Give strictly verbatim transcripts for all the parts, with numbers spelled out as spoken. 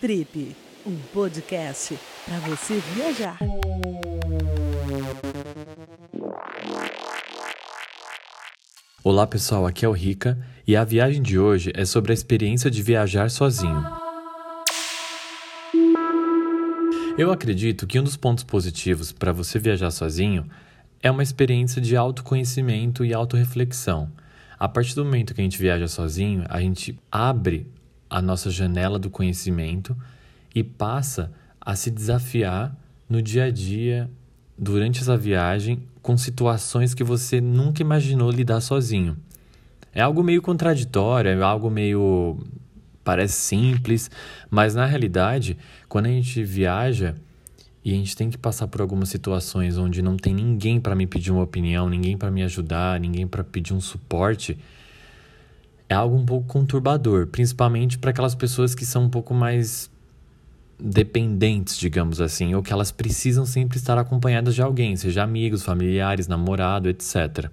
Trip, um podcast para você viajar. Olá pessoal, aqui é o Rica e a viagem de hoje é sobre a experiência de viajar sozinho. Eu acredito que um dos pontos positivos para você viajar sozinho é uma experiência de autoconhecimento e autorreflexão. A partir do momento que a gente viaja sozinho, a gente abre a nossa janela do conhecimento e passa a se desafiar no dia a dia, durante essa viagem, com situações que você nunca imaginou lidar sozinho. É algo meio contraditório, é algo meio... parece simples, mas na realidade, quando a gente viaja e a gente tem que passar por algumas situações onde não tem ninguém para me pedir uma opinião, ninguém para me ajudar, ninguém para pedir um suporte, é algo um pouco conturbador, principalmente para aquelas pessoas que são um pouco mais dependentes, digamos assim, ou que elas precisam sempre estar acompanhadas de alguém, seja amigos, familiares, namorado, etcétera.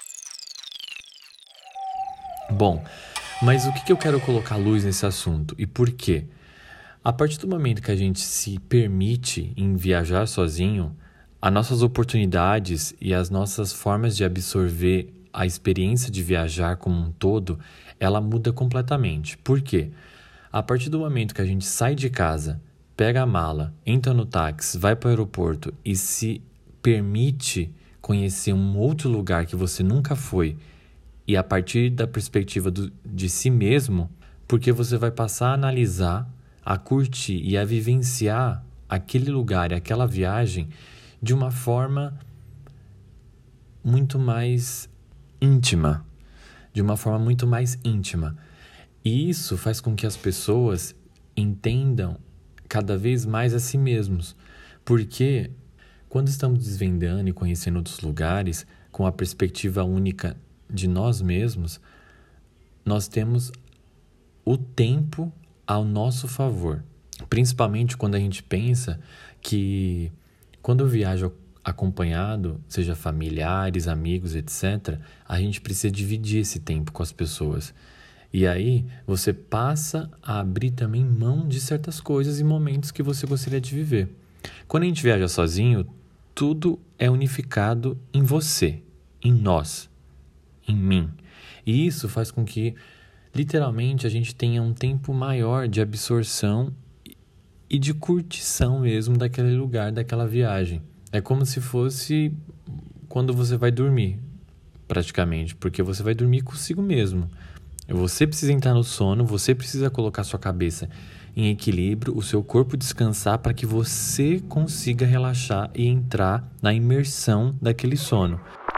Bom, mas o que, que eu quero colocar luz nesse assunto e por quê? A partir do momento que a gente se permite em viajar sozinho, as nossas oportunidades e as nossas formas de absorver a experiência de viajar como um todo, ela muda completamente. Por quê? A partir do momento que a gente sai de casa, pega a mala, entra no táxi, vai para o aeroporto e se permite conhecer um outro lugar que você nunca foi, e a partir da perspectiva do, de si mesmo, porque você vai passar a analisar, a curtir e a vivenciar aquele lugar e aquela viagem de uma forma muito mais íntima, de uma forma muito mais íntima. E isso faz com que as pessoas entendam cada vez mais a si mesmos, porque quando estamos desvendando e conhecendo outros lugares com a perspectiva única de nós mesmos, nós temos o tempo ao nosso favor, principalmente quando a gente pensa que quando eu viajo acompanhado, seja familiares, amigos, etcétera, a gente precisa dividir esse tempo com as pessoas. E aí você passa a abrir também mão de certas coisas e momentos que você gostaria de viver. Quando a gente viaja sozinho, tudo é unificado em você, em nós, em mim. E isso faz com que, literalmente, a gente tenha um tempo maior de absorção e de curtição mesmo daquele lugar, daquela viagem. É como se fosse quando você vai dormir, praticamente, porque você vai dormir consigo mesmo. Você precisa entrar no sono, você precisa colocar sua cabeça em equilíbrio, o seu corpo descansar para que você consiga relaxar e entrar na imersão daquele sono.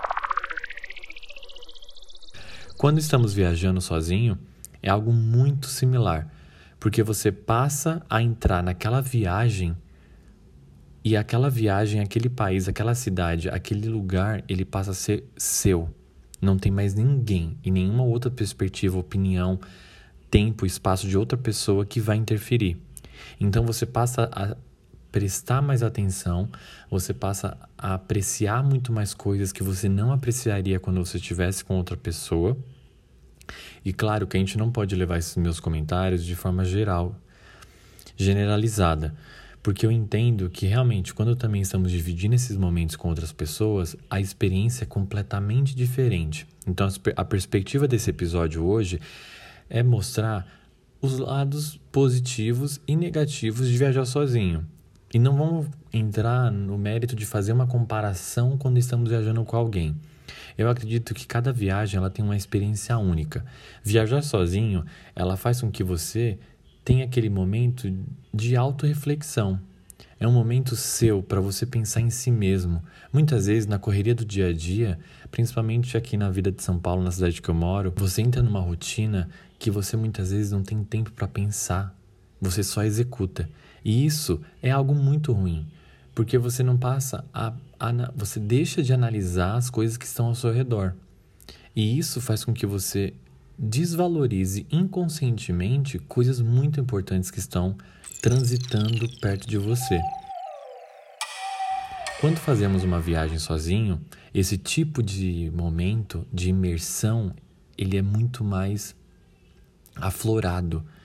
Quando estamos viajando sozinho, é algo muito similar, porque você passa a entrar naquela viagem e aquela viagem, aquele país, aquela cidade, aquele lugar, ele passa a ser seu. Não tem mais ninguém e nenhuma outra perspectiva, opinião, tempo, espaço de outra pessoa que vai interferir. Então você passa a prestar mais atenção, você passa a apreciar muito mais coisas que você não apreciaria quando você estivesse com outra pessoa. E claro que a gente não pode levar esses meus comentários de forma geral, generalizada, porque eu entendo que realmente quando também estamos dividindo esses momentos com outras pessoas, a experiência é completamente diferente. Então a perspectiva desse episódio hoje é mostrar os lados positivos e negativos de viajar sozinho. E não vamos entrar no mérito de fazer uma comparação quando estamos viajando com alguém. Eu acredito que cada viagem ela tem uma experiência única. Viajar sozinho, ela faz com que você tenha aquele momento de autorreflexão. É um momento seu para você pensar em si mesmo. Muitas vezes, na correria do dia a dia, principalmente aqui na vida de São Paulo, na cidade que eu moro, você entra numa rotina que você muitas vezes não tem tempo para pensar. Você só executa. E isso é algo muito ruim, porque você não passa a, a... você deixa de analisar as coisas que estão ao seu redor. E isso faz com que você desvalorize inconscientemente coisas muito importantes que estão transitando perto de você. Quando fazemos uma viagem sozinho, esse tipo de momento de imersão, ele é muito mais aflorado.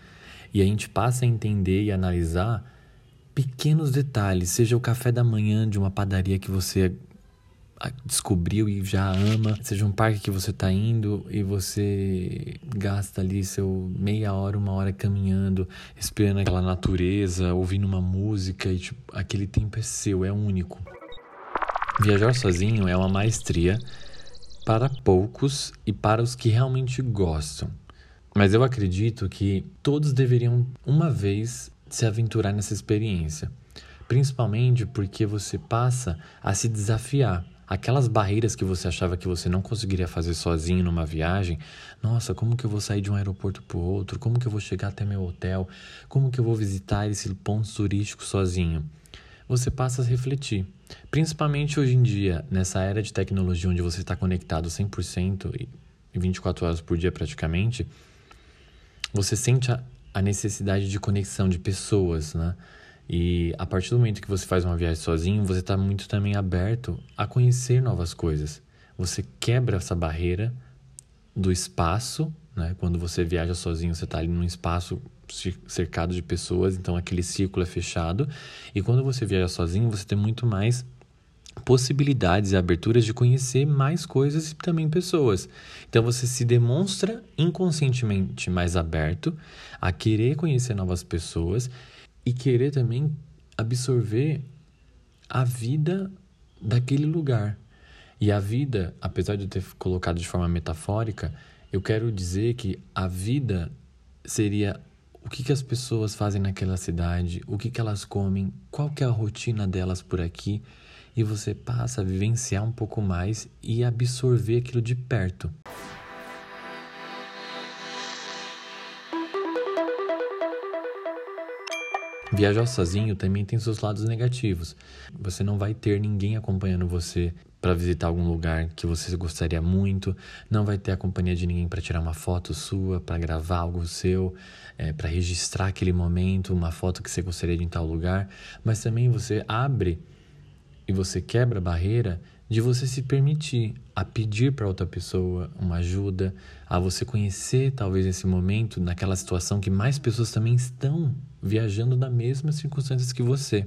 E a gente passa a entender e analisar pequenos detalhes, seja o café da manhã de uma padaria que você descobriu e já ama, seja um parque que você tá indo e você gasta ali seu meia hora, uma hora caminhando, respirando aquela natureza, ouvindo uma música e tipo, aquele tempo é seu, é único. Viajar sozinho é uma maestria para poucos e para os que realmente gostam. Mas eu acredito que todos deveriam uma vez se aventurar nessa experiência, principalmente porque você passa a se desafiar. Aquelas barreiras que você achava que você não conseguiria fazer sozinho numa viagem, nossa, como que eu vou sair de um aeroporto para o outro? Como que eu vou chegar até meu hotel? Como que eu vou visitar esse ponto turístico sozinho? Você passa a refletir. Principalmente hoje em dia, nessa era de tecnologia onde você está conectado cem por cento e vinte e quatro horas por dia praticamente, você sente a, a necessidade de conexão de pessoas, né? E a partir do momento que você faz uma viagem sozinho, você está muito também aberto a conhecer novas coisas. Você quebra essa barreira do espaço, né? Quando você viaja sozinho, você está ali num espaço cercado de pessoas, então aquele círculo é fechado. E quando você viaja sozinho, você tem muito mais possibilidades e aberturas de conhecer mais coisas e também pessoas. Então você se demonstra inconscientemente mais aberto a querer conhecer novas pessoas e querer também absorver a vida daquele lugar. E a vida, apesar de eu ter colocado de forma metafórica, eu quero dizer que a vida seria o que, que as pessoas fazem naquela cidade, o que, que elas comem, qual que é a rotina delas por aqui, e você passa a vivenciar um pouco mais e absorver aquilo de perto. Viajar sozinho também tem seus lados negativos. Você não vai ter ninguém acompanhando você para visitar algum lugar que você gostaria muito, não vai ter a companhia de ninguém para tirar uma foto sua, para gravar algo seu, é, para registrar aquele momento, uma foto que você gostaria de ir em tal lugar, mas também você abre e você quebra a barreira de você se permitir a pedir para outra pessoa uma ajuda, a você conhecer talvez esse momento, naquela situação que mais pessoas também estão viajando nas mesmas circunstâncias que você.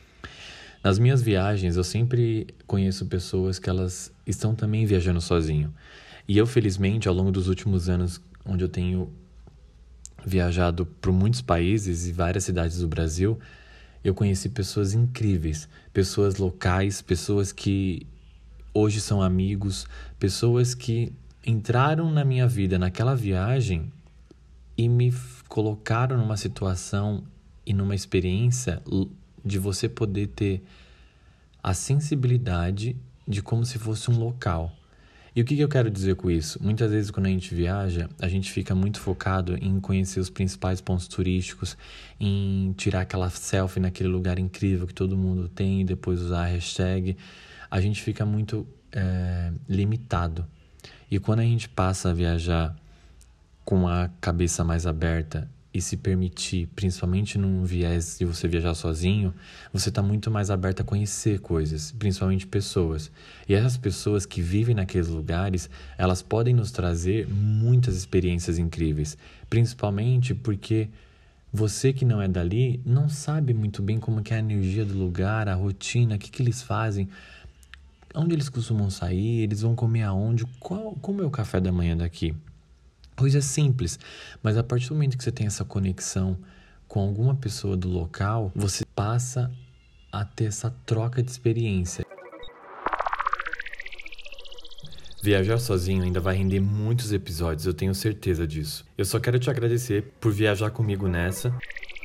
Nas minhas viagens, eu sempre conheço pessoas que elas estão também viajando sozinho. E eu, felizmente, ao longo dos últimos anos, onde eu tenho viajado por muitos países e várias cidades do Brasil, eu conheci pessoas incríveis, pessoas locais, pessoas que hoje são amigos, pessoas que entraram na minha vida naquela viagem e me f- colocaram numa situação e numa experiência de você poder ter a sensibilidade de como se fosse um local. E o que, que eu quero dizer com isso? Muitas vezes quando a gente viaja, a gente fica muito focado em conhecer os principais pontos turísticos, em tirar aquela selfie naquele lugar incrível que todo mundo tem e depois usar a hashtag. A gente fica muito é, limitado. E quando a gente passa a viajar com a cabeça mais aberta e se permitir, principalmente num viés de você viajar sozinho, você está muito mais aberto a conhecer coisas, principalmente pessoas. E essas pessoas que vivem naqueles lugares, elas podem nos trazer muitas experiências incríveis, principalmente porque você que não é dali não sabe muito bem como que é a energia do lugar, a rotina, o que, que eles fazem, onde eles costumam sair, eles vão comer aonde, qual, como é o café da manhã daqui. Coisa simples, mas a partir do momento que você tem essa conexão com alguma pessoa do local, você passa a ter essa troca de experiência. Viajar sozinho ainda vai render muitos episódios, eu tenho certeza disso. Eu só quero te agradecer por viajar comigo nessa.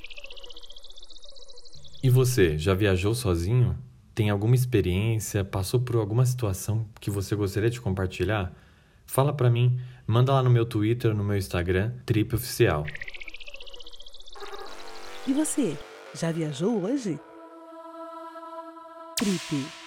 E você, já viajou sozinho? Tem alguma experiência? Passou por alguma situação que você gostaria de compartilhar? Fala pra mim, manda lá no meu Twitter, no meu Instagram, Trip Oficial. E você, já viajou hoje? Trip